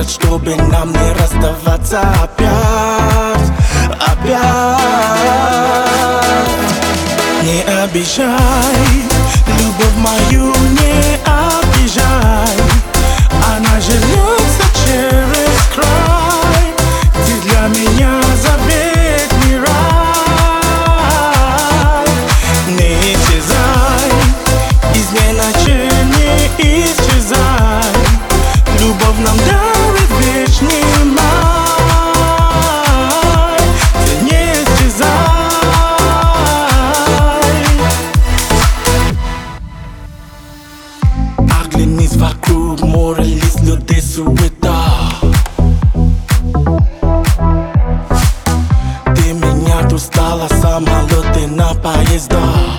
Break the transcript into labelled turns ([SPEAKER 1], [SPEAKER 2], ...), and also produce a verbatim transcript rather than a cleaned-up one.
[SPEAKER 1] город, чтобы нам не расставаться опять, опять. Не обижай, любовь мою не обижай. Она жрется через край. Ты для меня заветный рай. Не исчезай, измена не исчезай. Любовь нам дарит вечный май. Ты не исчезай. Оглянись вокруг, море лиц, людей, суета. Ты меня тут стала, самолеты на поездах.